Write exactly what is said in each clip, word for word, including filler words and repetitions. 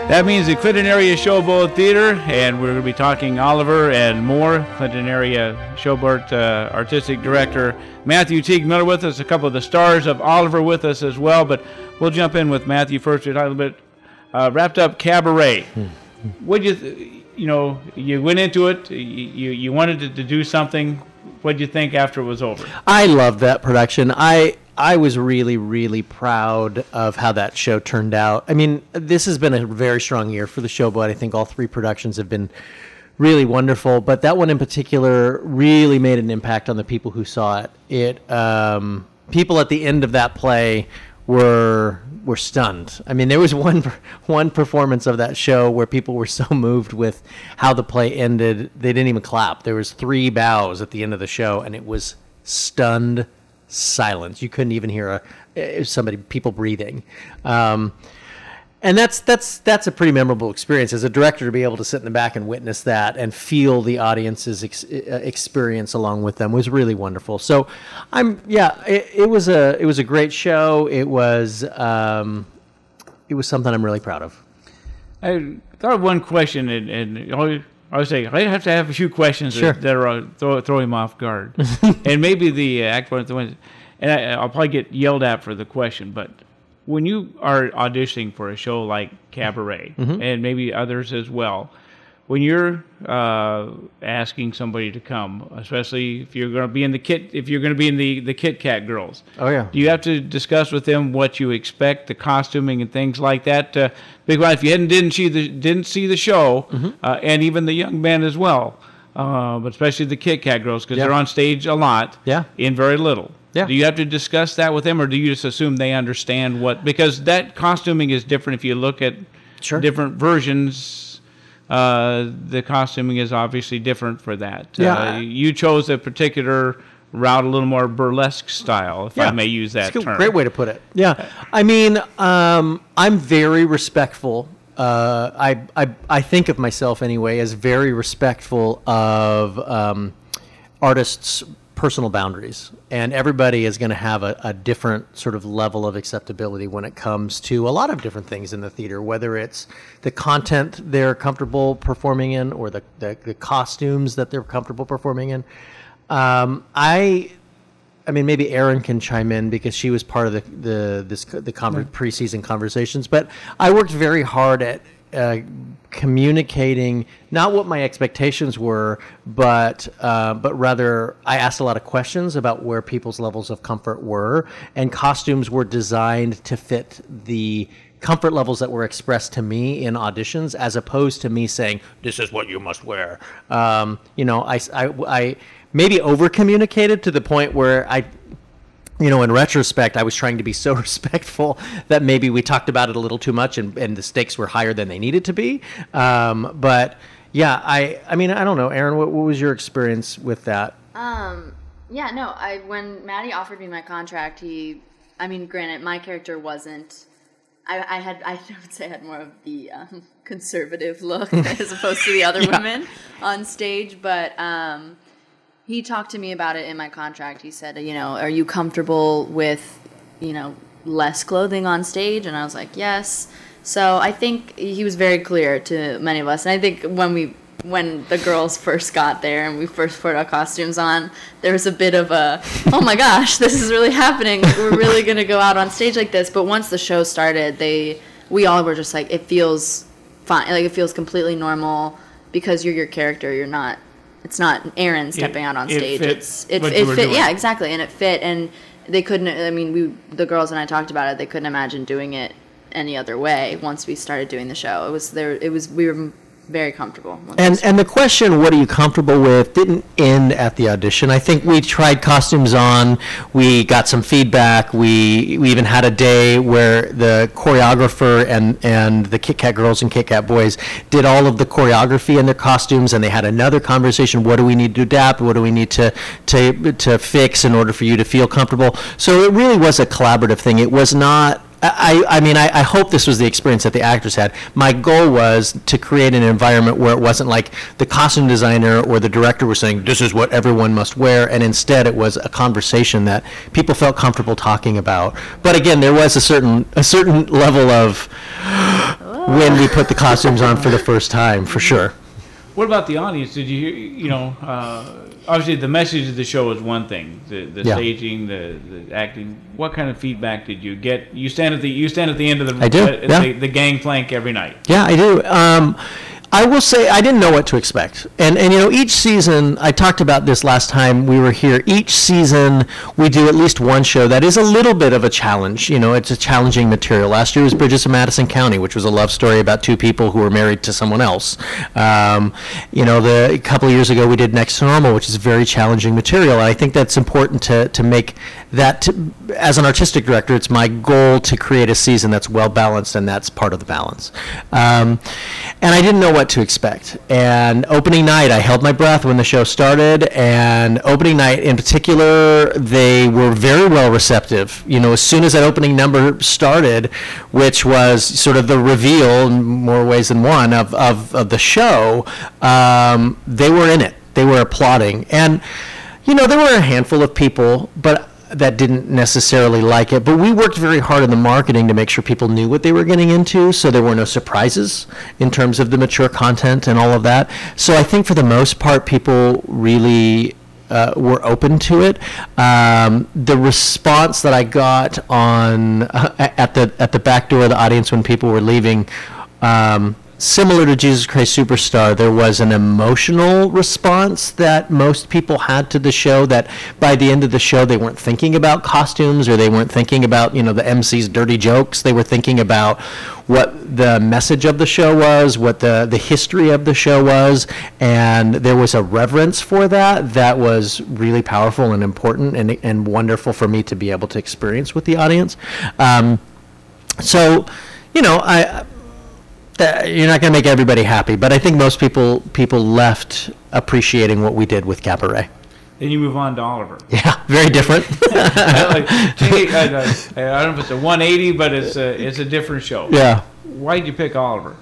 That means the Clinton Area Showboat Theater, and we're going to be talking Oliver and more. Clinton Area Showboat uh, Artistic Director Matthew Teague Miller with us, a couple of the stars of Oliver with us as well, but we'll jump in with Matthew first. We talked a little bit, uh, wrapped up Cabaret. What you, th- you know, you went into it, you, you, you wanted to, to do something. What did you think after it was over? I loved that production. I I was really, really proud of how that show turned out. I mean, this has been a very strong year for the Showboat. I think all three productions have been really wonderful, but that one in particular really made an impact on the people who saw it. It um, people at the end of that play were were stunned. I mean, there was one one performance of that show where people were so moved with how the play ended, they didn't even clap. There was three bows at the end of the show, and it was stunned silence. You couldn't even hear a somebody people breathing. Um, and that's that's that's a pretty memorable experience as a director, to be able to sit in the back and witness that and feel the audience's ex- experience along with them was really wonderful. So I'm yeah, it, it was a it was a great show. It was um, it was something I'm really proud of. I thought of one question, and, and always, I was saying I have to have a few questions Sure. that, that are uh, throw, throw him off guard, and maybe the uh, actor, the one, and I, I'll probably get yelled at for the question, but when you are auditioning for a show like Cabaret, Mm-hmm. and maybe others as well, when you're uh, asking somebody to come, especially if you're going to be in the kit, if you're going to be in the, the Kit Kat Girls, Oh yeah. do you have to discuss with them what you expect, the costuming and things like that? Uh, because if you hadn't didn't see the didn't see the show, Mm-hmm. uh, and even the young men as well, uh, but especially the Kit Kat Girls, because Yeah. they're on stage a lot, Yeah. in very little. Yeah. Do you have to discuss that with them, or do you just assume they understand what? Because that costuming is different if you look at Sure. different versions. Uh, the costuming is obviously different for that. Yeah. Uh, you chose a particular route, a little more burlesque style, if I may use that It's a term. great way to put it. Yeah. I mean, um, I'm very respectful. Uh, I, I, I think of myself anyway as very respectful of um, artists' personal boundaries. And everybody is going to have a, a different sort of level of acceptability when it comes to a lot of different things in the theater, whether it's the content they're comfortable performing in or the, the, the costumes that they're comfortable performing in. Um, I... I mean, maybe Erin can chime in because she was part of the the this the conver- preseason conversations. But I worked very hard at uh, communicating not what my expectations were, but uh, but rather I asked a lot of questions about where people's levels of comfort were, and costumes were designed to fit the comfort levels that were expressed to me in auditions, as opposed to me saying, "This is what you must wear." Um, you know, I, I, I maybe over-communicated to the point where I, you know, in retrospect, I was trying to be so respectful that maybe we talked about it a little too much, and, and the stakes were higher than they needed to be. Um, but yeah, I, I mean, I don't know, Erin, what, what was your experience with that? Um, yeah, no, I when Maddie offered me my contract, he, I mean, granted, my character wasn't. I, I had, I would say, I had more of the um, conservative look as opposed to the other Yeah. women on stage. But um, he talked to me about it in my contract. He said, you know, are you comfortable with, you know, less clothing on stage? And I was like, yes. So I think he was very clear to many of us. And I think when we, when the girls first got there and we first put our costumes on, there was a bit of a, oh my gosh, this is really happening. We're really going to go out on stage like this. But once the show started, they, we all were just like, it feels fine. Like, it feels completely normal because you're your character. You're not, it's not Erin stepping It- out on it stage. fit It's, it, what it you were fit. doing. Yeah, exactly. And it fit. And they couldn't, I mean, we, the girls and I talked about it. They couldn't imagine doing it any other way once we started doing the show. It was there, it was, we were very comfortable. And and the question, what are you comfortable with, didn't end at the audition. I think we tried costumes on. We got some feedback. We we even had a day where the choreographer and, and the Kit Kat girls and Kit Kat boys did all of the choreography in their costumes, and they had another conversation. What do we need to adapt? What do we need to to to fix in order for you to feel comfortable? So it really was a collaborative thing. It was not. I, I mean, I, I hope this was the experience that the actors had. My goal was to create an environment where it wasn't like the costume designer or the director was saying, this is what everyone must wear, and instead it was a conversation that people felt comfortable talking about. But again, there was a certain a certain level of, when we put the costumes on for the first time, for sure. What about the audience? Did you, you know, uh, obviously the message of the show is one thing, the, the Yeah. staging, the, the acting. What kind of feedback did you get? You stand at the you stand at the end of the I do, uh, yeah. the, the gangplank every night. Yeah, I do. Um, I will say I didn't know what to expect. And, and, you know, each season, I talked about this last time we were here, each season we do at least one show that is a little bit of a challenge. You know, it's a challenging material. Last year was Bridges of Madison County, which was a love story about two people who were married to someone else. Um, you know, the, a couple of years ago we did Next to Normal, which is very challenging material. And I think that's important to, to make that, to, as an artistic director, it's my goal to create a season that's well balanced, and that's part of the balance. Um, and I didn't know what to expect. And opening night, I held my breath when the show started, and opening night in particular, they were very well receptive. You know, as soon as that opening number started, which was sort of the reveal in more ways than one of, of, of the show, um, they were in it. They were applauding. And, you know, there were a handful of people, but that didn't necessarily like it, but we worked very hard in the marketing to make sure people knew what they were getting into, so there were no surprises in terms of the mature content and all of that. So I think for the most part, people really uh, were open to it. Um, the response that I got on uh, at the at the back door of the audience when people were leaving, um, similar to Jesus Christ Superstar, there was an emotional response that most people had to the show, that by the end of the show they weren't thinking about costumes, or they weren't thinking about, you know, the M C's dirty jokes. They were thinking about what the message of the show was, what the, the history of the show was, and there was a reverence for that that was really powerful and important and, and wonderful for me to be able to experience with the audience. Um, so, you know, I... That you're not going to make everybody happy, but I think most people people left appreciating what we did with Cabaret. Then you move on to Oliver. Yeah, very different. I, like, I, I, I don't know if it's a one eighty, but it's a it's a different show. Yeah. Why did you pick Oliver?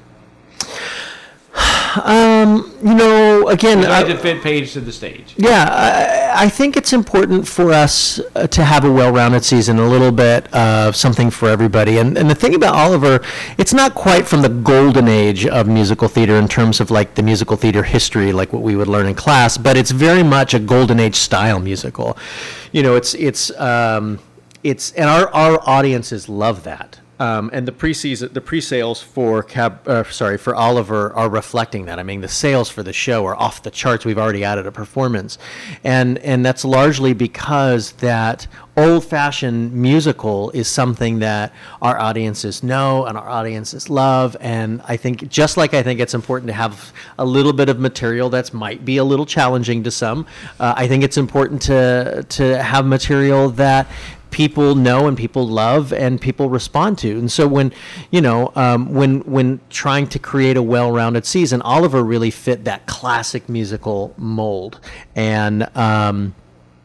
Um, you know, again, Why I- did it fit Paige to the stage? Yeah, I, I think it's important for us uh, to have a well-rounded season, a little bit of something for everybody. And and the thing about Oliver, it's not quite from the golden age of musical theater in terms of like the musical theater history, like what we would learn in class, but it's very much a golden age style musical. You know, it's it's um, it's and our our audiences love that. Um, and the pre-season, the pre-sales for Cab, uh, sorry, for Oliver are reflecting that. I mean, the sales for the show are off the charts. We've already added a performance, and and that's largely because that old-fashioned musical is something that our audiences know and our audiences love. And I think, just like I think it's important to have a little bit of material that's might be a little challenging to some, uh, I think it's important to to have material that people know and people love and people respond to. And so when, you know, um, when when trying to create a well-rounded season, Oliver really fit that classic musical mold. And um,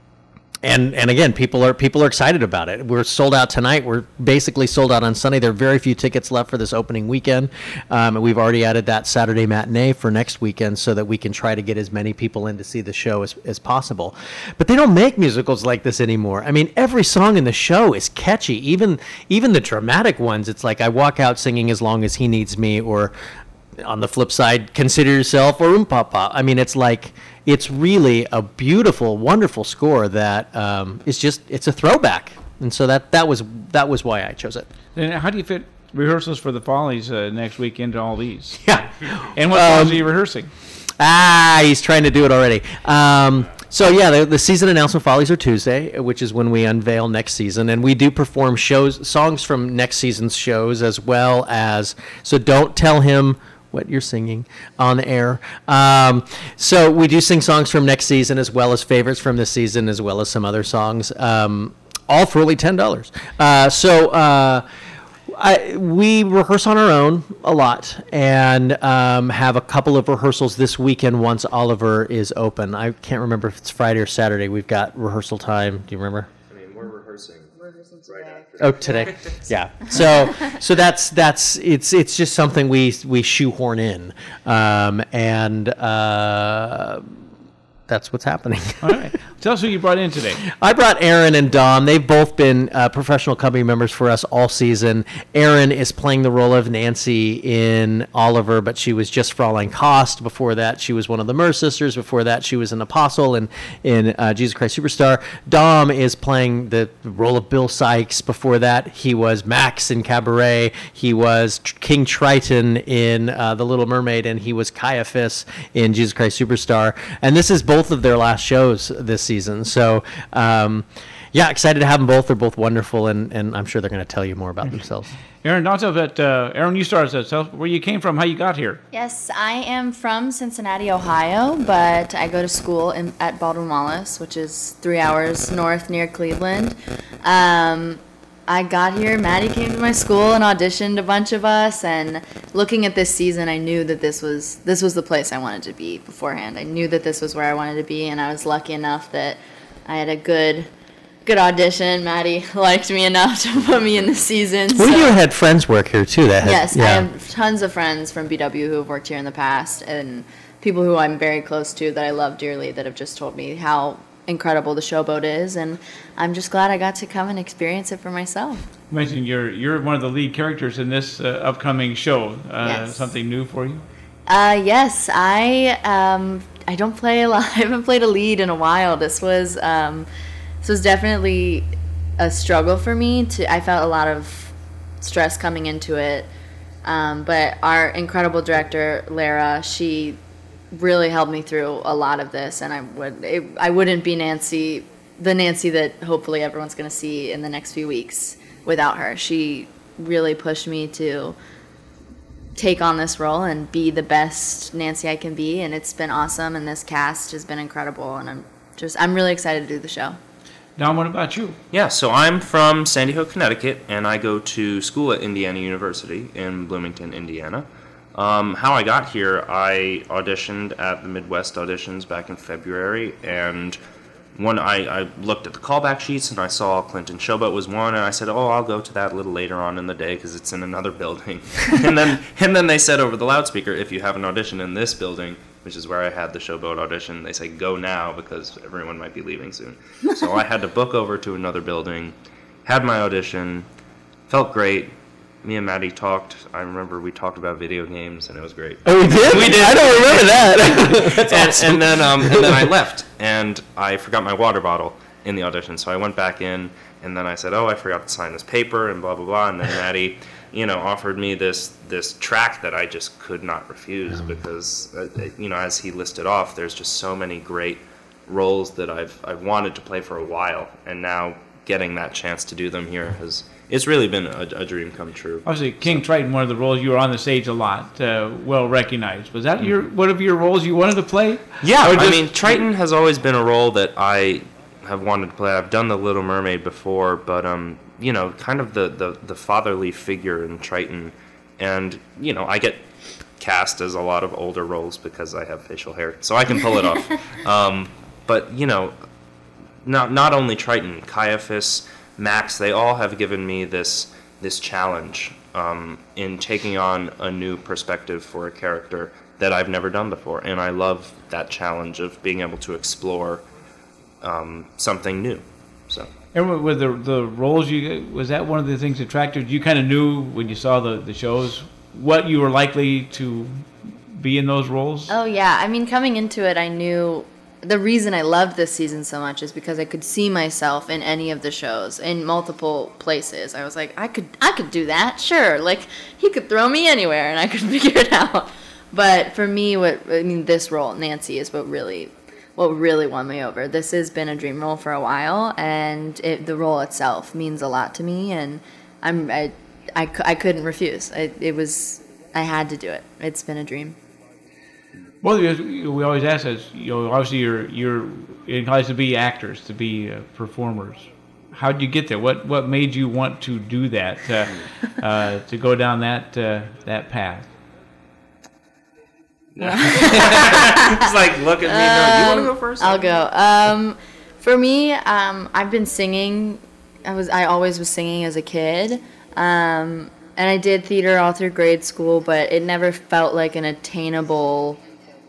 and and again, people are people are excited about it. We're sold out tonight. We're basically sold out on Sunday. There are very few tickets left for this opening weekend, um, and we've already added that Saturday matinee for next weekend so that we can try to get as many people in to see the show as, as possible. But they don't make musicals like this anymore. I mean, every song in the show is catchy. Even even the dramatic ones. It's like I walk out singing "As Long as He Needs Me," or on the flip side, "Consider Yourself," or "Um Papa." I mean, it's like, it's really a beautiful, wonderful score that um, is just, it's a throwback. And so that, that was that was why I chose it. Then how do you fit rehearsals for the Follies uh, next week into all these? Yeah. And what songs are you rehearsing? Ah, he's trying to do it already. Um, so yeah, the, the season announcement Follies are Tuesday, which is when we unveil next season, and we do perform shows, songs from next season's shows, as well as, so don't tell him what you're singing on the air. Um, so we do sing songs from next season, as well as favorites from this season, as well as some other songs, um, all for only ten dollars. Uh, so uh, I, we rehearse on our own a lot, and um, have a couple of rehearsals this weekend once Oliver is open. I can't remember if it's Friday or Saturday. We've got rehearsal time. Do you remember? I mean, we're rehearsing right after. Oh, today. Yeah. So, so that's that's it's it's just something we we shoehorn in, um, and uh, that's what's happening. All right. Tell us who you brought in today. I brought Aaron and Dom. They've both been uh, professional company members for us all season. Aaron is playing the role of Nancy in Oliver, but she was just Fraulein Cost. Before that, she was one of the Murr sisters. Before that, she was an apostle in, in uh, Jesus Christ Superstar. Dom is playing the role of Bill Sykes. Before that, he was Max in Cabaret. He was King Triton in uh, The Little Mermaid, and he was Caiaphas in Jesus Christ Superstar. And this is both of their last shows this season. So, um, yeah, excited to have them both. They're both wonderful, and, and I'm sure they're going to tell you more about themselves. Aaron, don't tell that. Uh, Aaron, you started us. Tell us where you came from, how you got here. Yes, I am from Cincinnati, Ohio, but I go to school in, at Baldwin Wallace, which is three hours north near Cleveland. Um, I got here, Maddie came to my school and auditioned a bunch of us, and looking at this season, I knew that this was this was the place I wanted to be beforehand. I knew that this was where I wanted to be, and I was lucky enough that I had a good good audition. Maddie liked me enough to put me in the season. Well, so. you had friends work here, too. That had, Yes, yeah. I have tons of friends from B W who have worked here in the past, and people who I'm very close to that I love dearly that have just told me how incredible the Showboat is, and I'm just glad I got to come and experience it for myself. You mentioned you're you're one of the lead characters in this uh, upcoming show. Uh, Yes. Something new for you? Uh, yes, I um, I don't play a lot. I haven't played a lead in a while. This was um, this was definitely a struggle for me. To I felt a lot of stress coming into it, um, but our incredible director Lara, she really helped me through a lot of this, and I would it, I wouldn't be Nancy, the Nancy that hopefully everyone's going to see in the next few weeks without her. She really pushed me to take on this role and be the best Nancy I can be, and it's been awesome, and this cast has been incredible, and I'm just I'm really excited to do the show. Dom, what about you? Yeah, so I'm from Sandy Hook, Connecticut, and I go to school at Indiana University in Bloomington, Indiana. Um, how I got here, I auditioned at the Midwest auditions back in February, and when I, I looked at the callback sheets and I saw Clinton Showboat was one, and I said, oh, I'll go to that a little later on in the day because it's in another building. and then and then they said over the loudspeaker, if you have an audition in this building, which is where I had the Showboat audition, they say go now because everyone might be leaving soon. So I had to book over to another building, had my audition, felt great. Me and Maddie talked. I remember we talked about video games, and it was great. Oh, we did? We did. I don't remember that. That's and, awesome. and then um, and then I left, and I forgot my water bottle in the audition. So I went back in, and then I said, "Oh, I forgot to sign this paper," and blah blah blah. And then Maddie, you know, offered me this this track that I just could not refuse because, uh, you know, as he listed off, there's just so many great roles that I've I've wanted to play for a while, and now getting that chance to do them here has. It's really been a, a dream come true. Obviously, King Triton, one of the roles you were on the stage a lot, uh, well recognized. Was that your one of your roles you wanted to play? Yeah, Or I just- mean, Triton has always been a role that I have wanted to play. I've done The Little Mermaid before, but um, you know, kind of the, the, the fatherly figure in Triton, and you know, I get cast as a lot of older roles because I have facial hair, so I can pull it off. Um, but you know, not not only Triton, Caiaphas, Max, they all have given me this this challenge um, in taking on a new perspective for a character that I've never done before, and I love that challenge of being able to explore um, something new. So. And with the the roles, you was that one of the things that attracted you? You kind of knew when you saw the, the shows what you were likely to be in those roles. Oh yeah, I mean, coming into it, I knew the reason I loved this season so much is because I could see myself in any of the shows in multiple places. I was like, I could, I could do that, sure. Like he could throw me anywhere and I could figure it out. But for me, what I mean, this role, Nancy, is what really, what really won me over. This has been a dream role for a while, and it, the role itself means a lot to me, and I'm, I, I, cou- I couldn't refuse. I, it was, I had to do it. It's been a dream. Well, we always ask this. You know, obviously, you're you're inclined to be actors, to be uh, performers. How did you get there? What what made you want to do that? Uh, uh, to go down that uh, that path? It's like, look at me. No, you want to go first? I'll go. Um, for me, um, I've been singing. I was I always was singing as a kid, um, and I did theater all through grade school, but it never felt like an attainable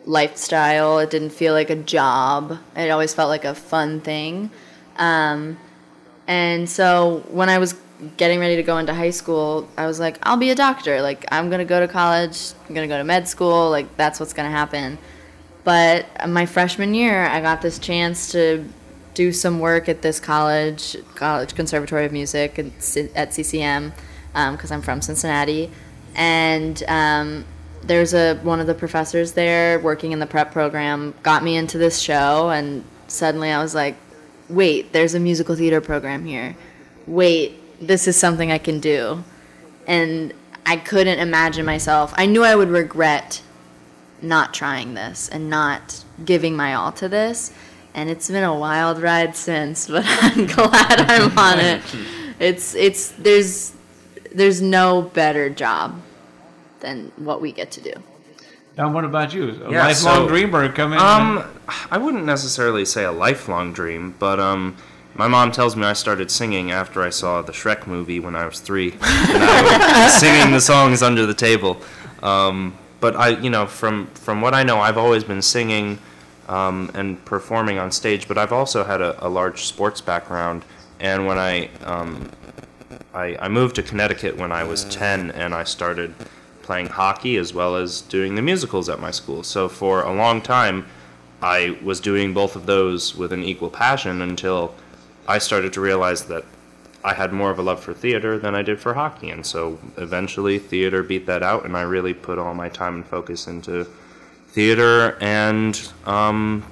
lifestyle. It didn't feel like a job. It always felt like a fun thing. Um, and so when I was getting ready to go into high school, I was like, I'll be a doctor. Like, I'm going to go to college. I'm going to go to med school. Like, that's what's going to happen. But my freshman year, I got this chance to do some work at this college, College Conservatory of Music at C C M, because um, I'm from Cincinnati. And um, there's a one of the professors there working in the prep program got me into this show, and suddenly I was like, wait, there's a musical theater program here. Wait, this is something I can do. And I couldn't imagine myself. I knew I would regret not trying this and not giving my all to this. And it's been a wild ride since, but I'm glad I'm on it. It's it's there's there's no better job than what we get to do. Now, what about you? A Yeah, lifelong so, dreamer coming? Um, I wouldn't necessarily say a lifelong dream, but um, my mom tells me I started singing after I saw the Shrek movie when I was three, and I was singing the songs under the table. Um, but I, you know, from from what I know, I've always been singing um, and performing on stage. But I've also had a, a large sports background, and when I, um, I I moved to Connecticut when I was ten, and I started playing hockey as well as doing the musicals at my school. So for a long time, I was doing both of those with an equal passion until I started to realize that I had more of a love for theater than I did for hockey. And so eventually theater beat that out, and I really put all my time and focus into theater. And, um,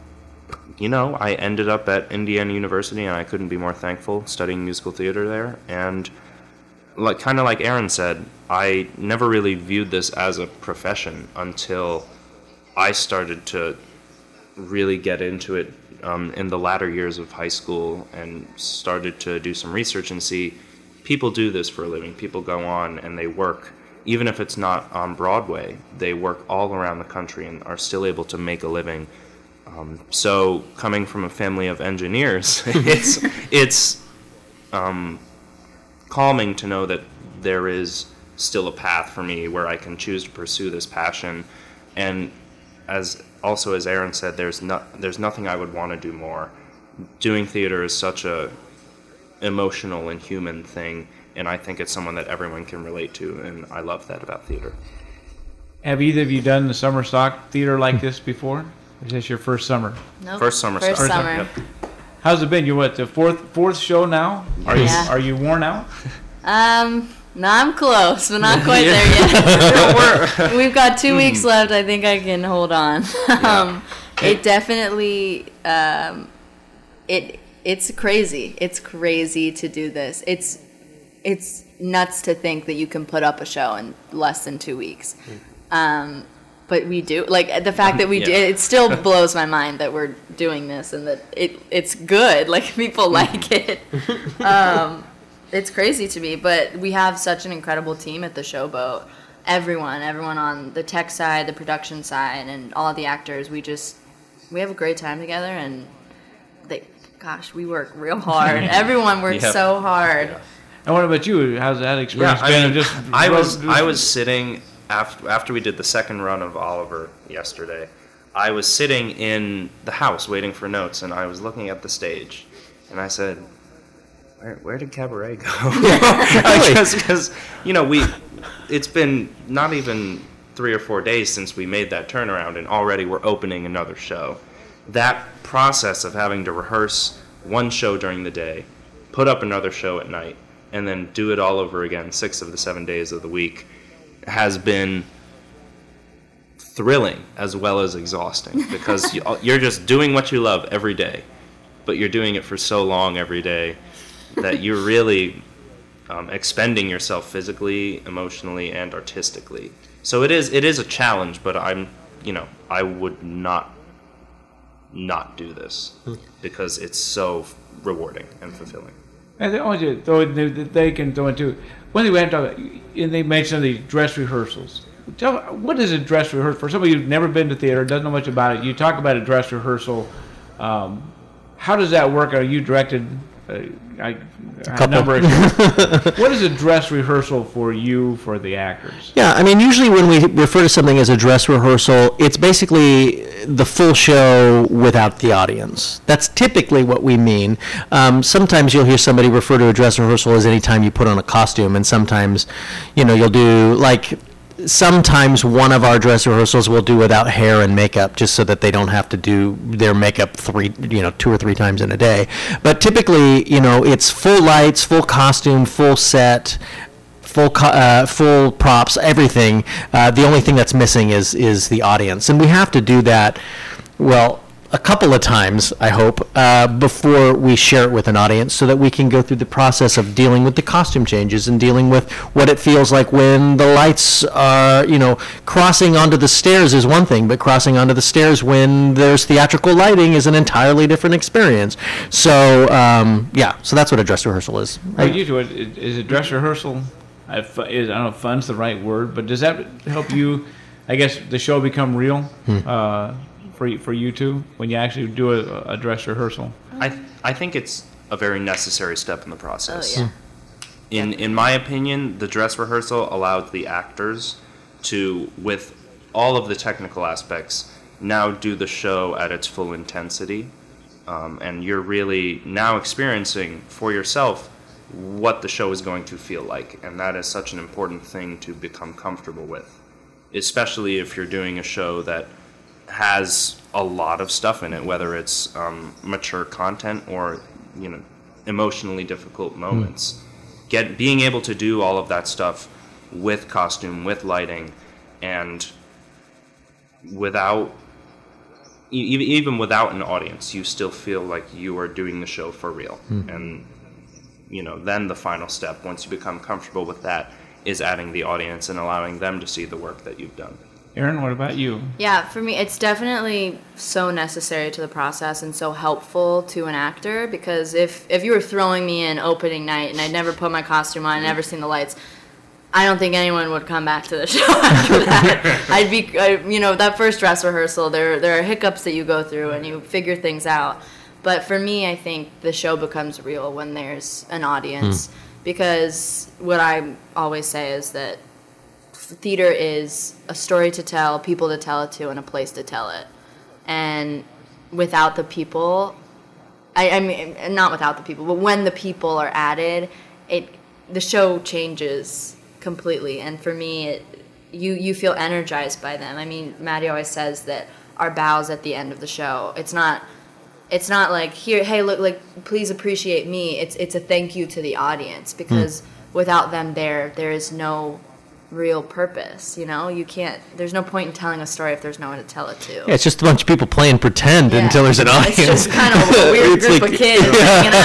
you know, I ended up at Indiana University, and I couldn't be more thankful studying musical theater there. And like kind of like Aaron said, I never really viewed this as a profession until I started to really get into it um, in the latter years of high school and started to do some research and see people do this for a living. People go on and they work, even if it's not on Broadway, they work all around the country and are still able to make a living. Um, so coming from a family of engineers, it's it's um, calming to know that there is still a path for me where I can choose to pursue this passion. And as also as Aaron said, there's not there's nothing I would want to do more. Doing theater is such a emotional and human thing, and I think it's someone that everyone can relate to, and I love that about theater. Have either of you done the summer stock theater like this before? Or is this your first summer? Nope. First summer First stock. summer. Yep. How's it been? You're what, the fourth fourth show now? Are Yeah. you are you worn out? Um, no, I'm close, but not quite there yet. We've got two weeks left. I think I can hold on. um, it definitely, um, it it's crazy. It's crazy to do this. It's it's nuts to think that you can put up a show in less than two weeks. Um, but we do. Like, the fact that we Yeah. do, it still blows my mind that we're doing this and that it it's good. Like, people like it. Um, it's crazy to me, but we have such an incredible team at the Showboat. Everyone, everyone on the tech side, the production side, and all of the actors, we just, we have a great time together, and they, gosh, we work real hard. Everyone works Yep. so hard. Yeah. And what about you? How's that experience Yeah, I been? mean, just I was just- I was sitting after after we did the second run of Oliver yesterday. I was sitting in the house waiting for notes, and I was looking at the stage, and I said, "Where, where did Cabaret go?" Because you know we, it's been not even three or four days since we made that turnaround, and already we're opening another show. That process of having to rehearse one show during the day, put up another show at night, and then do it all over again six of the seven days of the week has been thrilling as well as exhausting because you- you're just doing what you love every day, but you're doing it for so long every day that you're really um, expending yourself physically, emotionally, and artistically. So it is it is a challenge, but I'm you know I would not not do this because it's so rewarding and fulfilling. And they always throw it, they, they can throw it too. One thing we have to talk about, and they mentioned the dress rehearsals. Tell, what is a dress rehearsal? For somebody who's never been to theater, doesn't know much about it, you talk about a dress rehearsal. Um, how does that work? Are you directed a, a, a couple. number of what is a dress rehearsal for you, for the actors? Yeah, I mean, usually when we refer to something as a dress rehearsal, it's basically the full show without the audience. That's typically what we mean. Um, sometimes you'll hear somebody refer to a dress rehearsal as any time you put on a costume, and sometimes, you know, you'll do, like, sometimes one of our dress rehearsals we'll do without hair and makeup, just so that they don't have to do their makeup three, you know, two or three times in a day. But typically, you know, it's full lights, full costume, full set, full co- uh, full props, everything. Uh, the only thing that's missing is is the audience, and we have to do that. Well, a couple of times, I hope, uh, before we share it with an audience, so that we can go through the process of dealing with the costume changes and dealing with what it feels like when the lights are, you know, crossing onto the stairs is one thing, but crossing onto the stairs when there's theatrical lighting is an entirely different experience. So, um, yeah, so that's what a dress rehearsal is. Well, you do it. Is a dress rehearsal? I f- is, I don't know if fun's the right word, but does that help you? I guess the show become real. Hmm. Uh, for for you two when you actually do a, a dress rehearsal? I th- I think it's a very necessary step in the process. Oh, yeah. In in my opinion, the dress rehearsal allows the actors to, with all of the technical aspects, now do the show at its full intensity, um, and you're really now experiencing for yourself what the show is going to feel like, and that is such an important thing to become comfortable with, especially if you're doing a show that has a lot of stuff in it, whether it's um, mature content or, you know, emotionally difficult moments. Mm. Get being able to do all of that stuff with costume, with lighting, and without e- even without an audience, you still feel like you are doing the show for real. Mm. And you know, then the final step, once you become comfortable with that, is adding the audience and allowing them to see the work that you've done. Erin, what about you? Yeah, for me, it's definitely so necessary to the process and so helpful to an actor, because if, if you were throwing me in opening night and I'd never put my costume on, never seen the lights, I don't think anyone would come back to the show after that. I'd be, I, you know, that first dress rehearsal, there there are hiccups that you go through and you figure things out. But for me, I think the show becomes real when there's an audience, mm. because what I always say is that theater is a story to tell, people to tell it to, and a place to tell it. And without the people, I, I mean, not without the people, but when the people are added, it the show changes completely. And for me, it, you you feel energized by them. I mean, Maddie always says that our bows at the end of the show, it's not it's not like, here, hey, look, like, please appreciate me. It's it's a thank you to the audience, because mm. without them there, there is no real purpose, you know? You can't, there's no point in telling a story if there's no one to tell it to. Yeah, it's just a bunch of people playing pretend yeah. until there's an audience. It's just kind of a weird group like, of kids yeah. hanging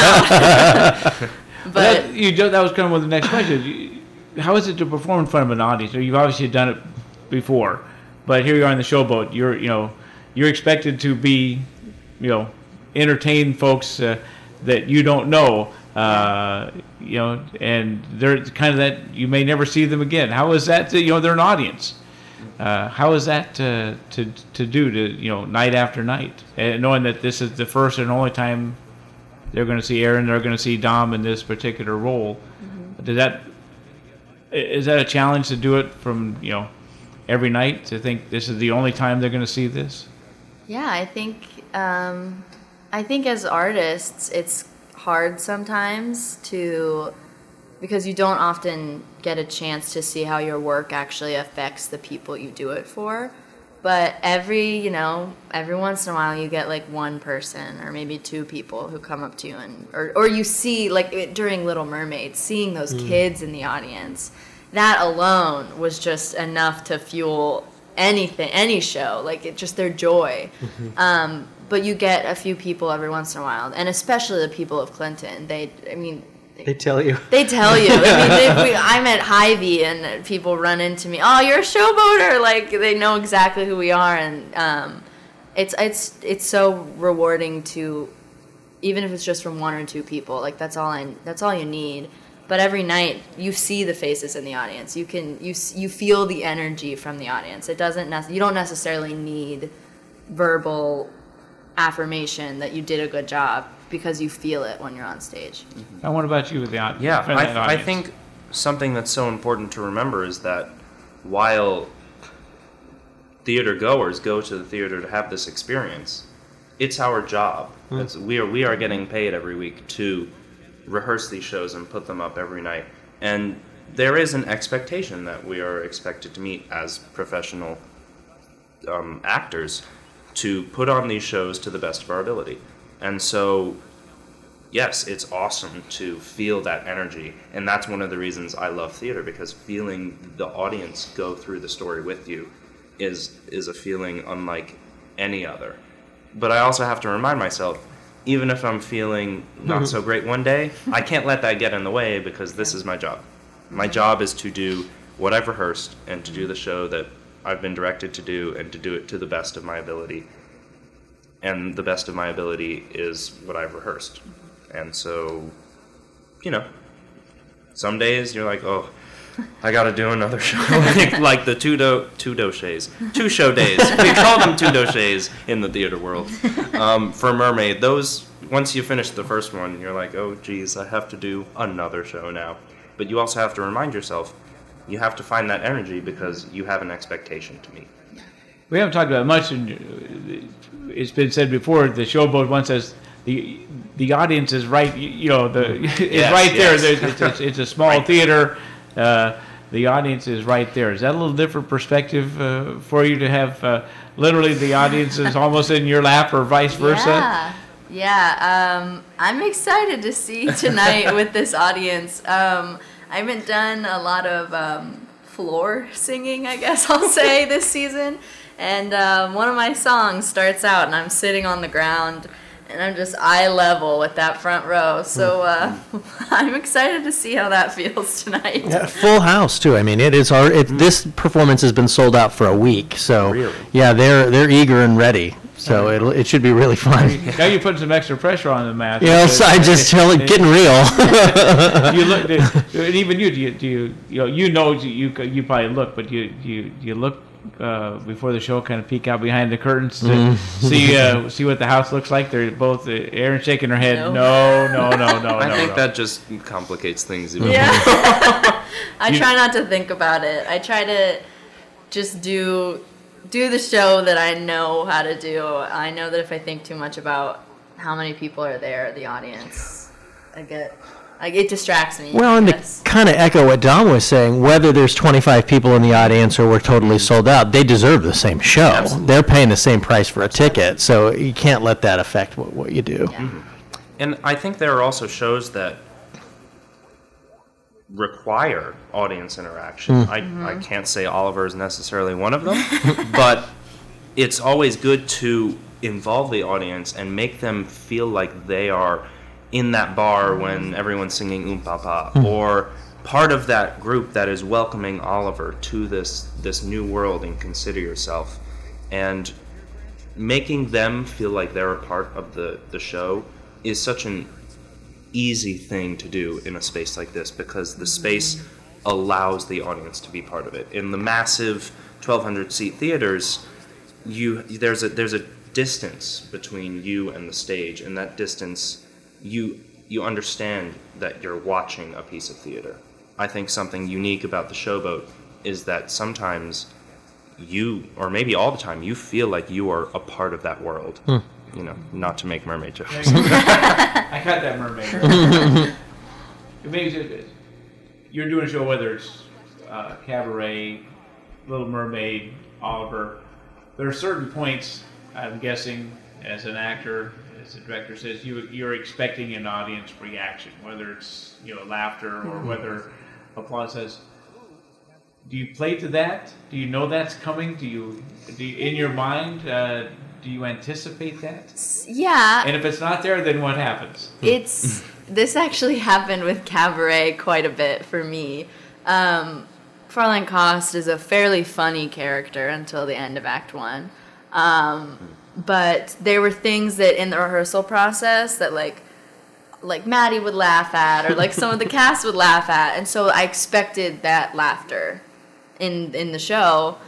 out. But that, you, that was kind of one of the next questions. You, how is it to perform in front of an audience? You've obviously done it before, but here you are in the showboat. You're, you know, you're expected to be, you know, entertain folks uh, that you don't know. Uh, you know, and they're kind of that, you may never see them again. How is that to, you know, they're an audience. Uh, how is that to, to to do to, you know, night after night, and knowing that this is the first and only time they're going to see Erin, they're going to see Dom in this particular role. Mm-hmm. Does that, is that a challenge to do it from, you know, every night, to think this is the only time they're going to see this? Yeah, I think um, I think as artists, it's hard sometimes to, because you don't often get a chance to see how your work actually affects the people you do it for. But every, you know, every once in a while you get like one person or maybe two people who come up to you, and or, or you see, like it, during Little Mermaid, seeing those mm. kids in the audience, that alone was just enough to fuel anything, any show, like it, just their joy. Mm-hmm. Um, but you get a few people every once in a while, and especially the people of Clinton. They, I mean, they, they tell you. They tell you. I mean, they, we, I'm at Hy-Vee, and people run into me. Oh, you're a showboater! Like they know exactly who we are, and um, it's it's it's so rewarding to, even if it's just from one or two people. Like that's all I. That's all you need. But every night you see the faces in the audience. You can you you feel the energy from the audience. It doesn't nec- you don't necessarily need verbal affirmation that you did a good job. because you feel it when you're on stage. And what about you with the audience? Yeah, I, I think something that's so important to remember is that while theater goers go to the theater to have this experience, it's our job. Mm. It's, we are we are getting paid every week to rehearse these shows and put them up every night. And there is an expectation that we are expected to meet as professional um, actors to put on these shows to the best of our ability. And so, yes, it's awesome to feel that energy. And that's one of the reasons I love theater, because feeling the audience go through the story with you is is a feeling unlike any other. But I also have to remind myself, even if I'm feeling not so great one day, I can't let that get in the way, because this is my job. My job is to do what I've rehearsed and to do the show that I've been directed to do and to do it to the best of my ability. And the best of my ability is what I've rehearsed. And so, you know, some days you're like, oh, I got to do another show. like, like the two do two doshés, two show days. We call them two doshés in the theater world. Um, for Mermaid, those once you finish the first one, you're like, oh, geez, I have to do another show now. But you also have to remind yourself, you have to find that energy because you have an expectation to meet. We haven't talked about it much, and it's been said before. The Showboat once says the the audience is right. You know, the it's Yes, right there. yes. There's, it's, it's, it's a small Right. theater. Uh, the audience is right there. Is that a little different perspective uh, for you to have uh, literally the audience is almost in your lap, or vice versa? Yeah, yeah. Um, I'm excited to see tonight with this audience. Um, I haven't done a lot of um, floor singing, I guess I'll say, this season. And um, one of my songs starts out, and I'm sitting on the ground, and I'm just eye level with that front row. So uh, I'm excited to see how that feels tonight. Yeah, full house too. I mean, it is our. It, this performance has been sold out for a week, so Really? yeah, they're they're eager and ready. So it'll it should be really fun. Now you're putting some extra pressure on the math. You know, so I just tell it getting real. You look, and even you, do you, do you, you know, you know, you you probably look, but you you you look uh, before the show, kind of peek out behind the curtains to Mm-hmm. see uh, see what the house looks like. They're both uh, Aaron shaking her head. No. No, no, no, no, I no. think no. that just complicates things even Yeah. more. I You- try not to think about it. I try to just do do the show that I know how to do. I know that if I think too much about how many people are there, the audience, I get, like, it distracts me. Well, and to Yes. kind of echo what Dom was saying, whether there's twenty-five people in the audience or we're totally sold out, they deserve the same show. Absolutely. They're paying the same price for a ticket, so you can't let that affect what, what you do. Yeah. And I think there are also shows that require audience interaction. I, I can't say Oliver is necessarily one of them, but it's always good to involve the audience and make them feel like they are in that bar when everyone's singing Oom Papa, or part of that group that is welcoming Oliver to this this new world and Consider Yourself, and making them feel like they're a part of the, the show is such an easy thing to do in a space like this, because the space allows the audience to be part of it. In the massive twelve hundred seat theaters, you there's a there's a distance between you and the stage, and that distance you you understand that you're watching a piece of theater. I think something unique about the Showboat is that sometimes you, or maybe all the time, you feel like you are a part of that world. You know, not to make mermaid jokes. I got that mermaid. It means it, you're doing a show, whether it's uh, Cabaret, Little Mermaid, Oliver. There are certain points, I'm guessing, as an actor, as the director says, you you're expecting an audience reaction, whether it's you know laughter or whether applause. Says, do you play to that? Do you know that's coming? Do you, do you in your mind? Uh, do you anticipate that? Yeah. And if it's not there, then what happens? It's this actually happened with Cabaret quite a bit for me. Um, Fräulein Kost is a fairly funny character until the end of Act One, um, but there were things that in the rehearsal process that like like Maddie would laugh at, or like some of the cast would laugh at, and so I expected that laughter in in the show.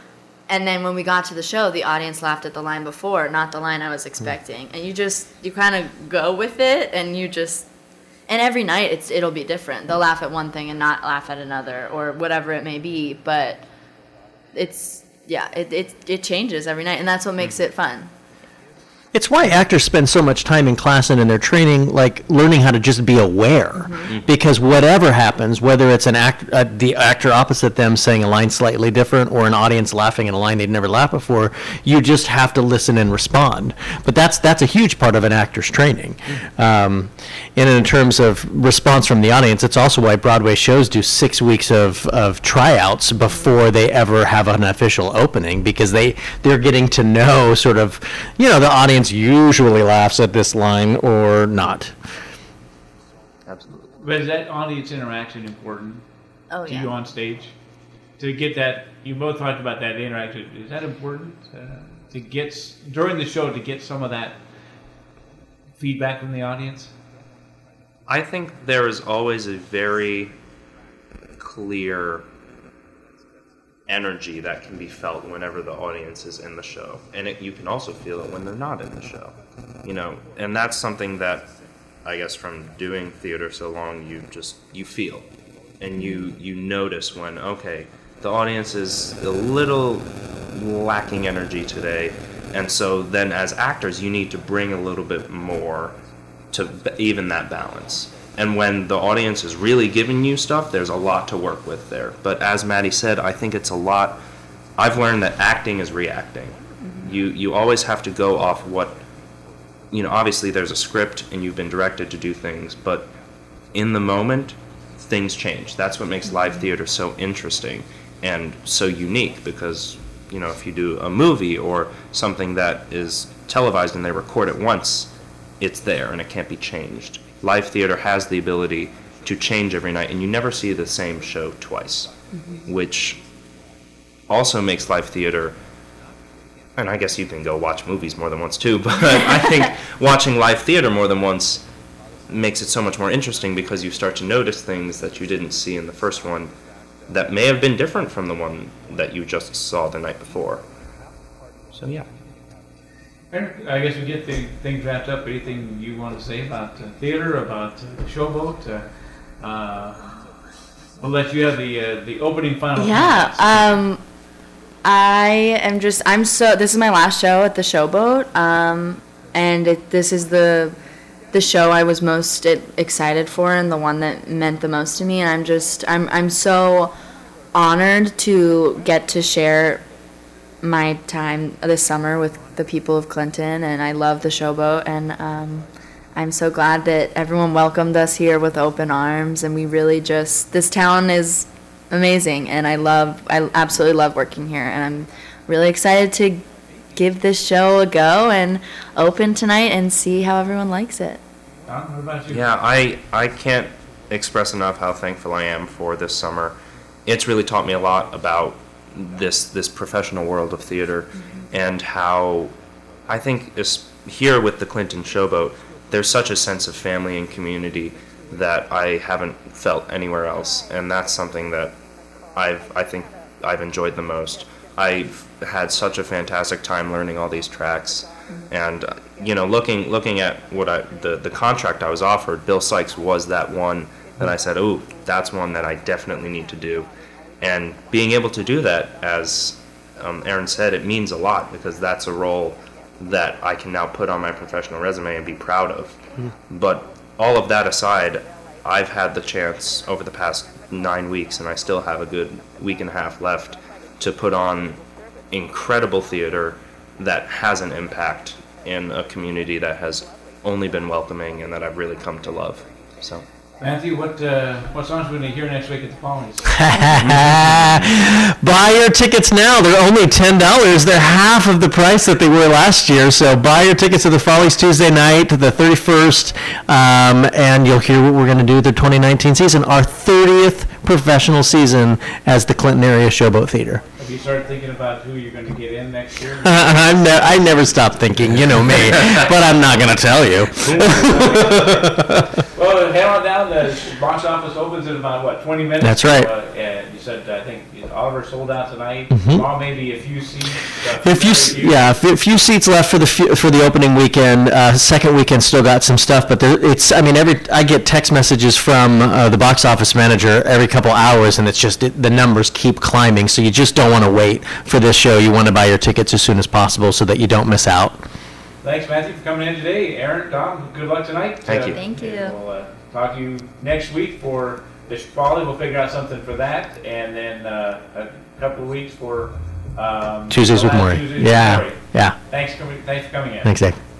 and then when we got to the show, the audience laughed at the line before, not the line I was expecting. And you just, you kind of go with it, and you just, and every night it's it'll be different. They'll laugh at one thing and not laugh at another, or whatever it may be. But it's, yeah, it it, it changes every night, and that's what makes it fun. It's why actors spend so much time in class and in their training, like learning how to just be aware. Mm-hmm. Because whatever happens, whether it's an act, uh, the actor opposite them saying a line slightly different, or an audience laughing at a line they'd never laughed before, you just have to listen and respond. But that's that's a huge part of an actor's training. Mm-hmm. Um, and in terms of response from the audience, it's also why Broadway shows do six weeks of, of tryouts before they ever have an official opening, because they they're getting to know sort of, you know, the audience usually laughs at this line or not. Absolutely. But is that audience interaction important Oh, to yeah. you on stage? To get that, you both talked about that interaction. Is that important uh, to get, s- during the show, to get some of that feedback from the audience? I think there is always a very clear energy that can be felt whenever the audience is in the show, and it, you can also feel it when they're not in the show, you know. And that's something that I guess from doing theater so long, you just you feel, and you you notice when, okay, the audience is a little lacking energy today, and so then as actors you need to bring a little bit more to b- even that balance. And when the audience is really giving you stuff, there's a lot to work with there. But as Maddie said, I think it's a lot. I've learned that acting is reacting. Mm-hmm. You you always have to go off what, you know, obviously there's a script and you've been directed to do things, but in the moment, things change. That's what makes live theater so interesting and so unique, because, you know, if you do a movie or something that is televised and they record it once, it's there and it can't be changed. Live theater has the ability to change every night, and you never see the same show twice, mm-hmm. which also makes live theater, and I guess you can go watch movies more than once too, but I think watching live theater more than once makes it so much more interesting, because you start to notice things that you didn't see in the first one that may have been different from the one that you just saw the night before. So yeah. I guess we get the things wrapped up. Anything you want to say about uh, theater, about uh, Showboat? Uh, uh, we'll let you have the uh, the opening final. Yeah. comments. Um, I am just. I'm so. This is my last show at the Showboat. Um, and it, this is the the show I was most excited for, and the one that meant the most to me. And I'm just. I'm. I'm so honored to get to share my time this summer with the people of Clinton, and I love the Showboat, and um, I'm so glad that everyone welcomed us here with open arms, and we really just, this town is amazing, and I love, I absolutely love working here, and I'm really excited to give this show a go and open tonight and see how everyone likes it. Don, what about you? Yeah, I, I can't express enough how thankful I am for this summer. It's really taught me a lot about this this professional world of theater, mm-hmm. and how I think is here with the Clinton Showboat, there's such a sense of family and community that I haven't felt anywhere else, and that's something that I've I think I've enjoyed the most. I've had such a fantastic time learning all these tracks, mm-hmm. and uh, you know, looking looking at what I the the contract I was offered, Bill Sykes was that one that I said, "Ooh, that's one that I definitely need to do." And being able to do that, as um, Aaron said, it means a lot, because that's a role that I can now put on my professional resume and be proud of. Mm. But all of that aside, I've had the chance over the past nine weeks, and I still have a good week and a half left, to put on incredible theater that has an impact in a community that has only been welcoming and that I've really come to love. So. Matthew, what uh, what songs are we going to hear next week at the Follies? Buy your tickets now. They're only ten dollars. They're half of the price that they were last year. So buy your tickets to the Follies Tuesday night, the thirty-first, um, and you'll hear what we're going to do the twenty nineteen season, our thirtieth professional season as the Clinton Area Showboat Theater. Have you started thinking about who you're going to get in next year? I'm ne- I never stop thinking, you know me, but I'm not going to tell you. Well, head on down. The box office opens in about, what, twenty minutes? That's right. So, uh, and you said, I think, you know, Oliver sold out tonight. Mhm. All maybe a few seats. uh, A few, s- yeah, a few, few seats left for the few, for the opening weekend. Uh, second weekend still got some stuff, but there, it's. I mean, every I get text messages from uh, the box office manager every couple hours, and it's just it, the numbers keep climbing. So you just don't want to wait for this show. You want to buy your tickets as soon as possible so that you don't miss out. Thanks, Matthew, for coming in today. Aaron, Tom, good luck tonight. Thank Uh, you. Thank you. and We'll uh, talk to you next week for the Spally. We'll figure out something for that, and then uh, a couple of weeks for um, Tuesdays the with last Maury. Tuesdays with Yeah, Maury. yeah. Thanks, for coming- thanks for coming in. Thanks, Dave.